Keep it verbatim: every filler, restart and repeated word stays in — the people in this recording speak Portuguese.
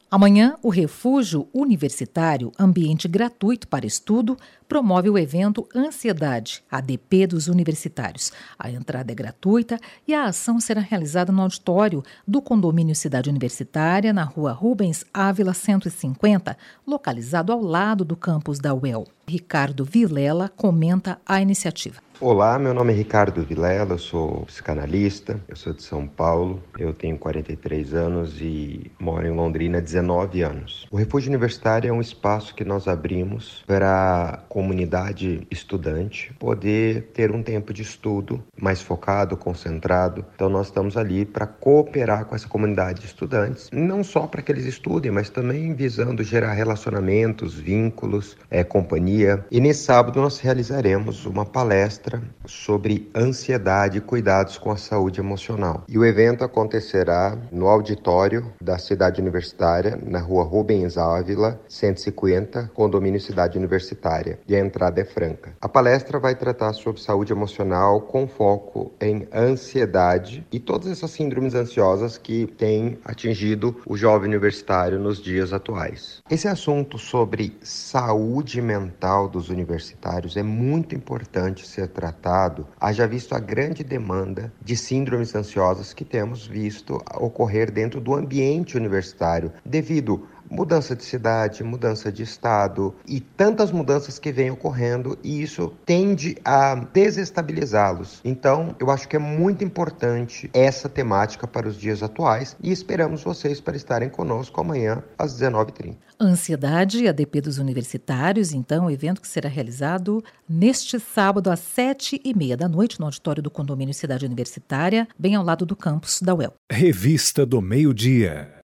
Amanhã, o Refúgio Universitário, ambiente gratuito para estudo, promove o evento Ansiedade, A D P dos Universitários. A entrada é gratuita e a ação será realizada no auditório do Condomínio Cidade Universitária, na rua Rubens Ávila cento e cinquenta, localizado ao lado do campus da U E L. Ricardo Vilela comenta a iniciativa. Olá, meu nome é Ricardo Vilela, eu sou psicanalista, eu sou de São Paulo, eu tenho quarenta e três anos e moro em Londrina há dezenove anos. O Refúgio Universitário é um espaço que nós abrimos para a comunidade estudante poder ter um tempo de estudo mais focado, concentrado. Então nós estamos ali para cooperar com essa comunidade de estudantes, não só para que eles estudem, mas também visando gerar relacionamentos, vínculos, é, companhia. E nesse sábado nós realizaremos uma palestra sobre ansiedade e cuidados com a saúde emocional. E o evento acontecerá no auditório da Cidade Universitária, na rua Rubens Ávila, cento e cinquenta, Condomínio Cidade Universitária, e a entrada é franca. A palestra vai tratar sobre saúde emocional com foco em ansiedade e todas essas síndromes ansiosas que têm atingido o jovem universitário nos dias atuais. Esse assunto sobre saúde mental dos universitários é muito importante ser tratado, haja visto a grande demanda de síndromes ansiosas que temos visto ocorrer dentro do ambiente universitário, devido mudança de cidade, mudança de estado e tantas mudanças que vêm ocorrendo, e isso tende a desestabilizá-los. Então, eu acho que é muito importante essa temática para os dias atuais e esperamos vocês para estarem conosco amanhã às dezenove e trinta. Ansiedade, A D P dos Universitários, então, o evento que será realizado neste sábado às sete e meia da noite no auditório do Condomínio Cidade Universitária, bem ao lado do campus da U E L. Revista do Meio-Dia.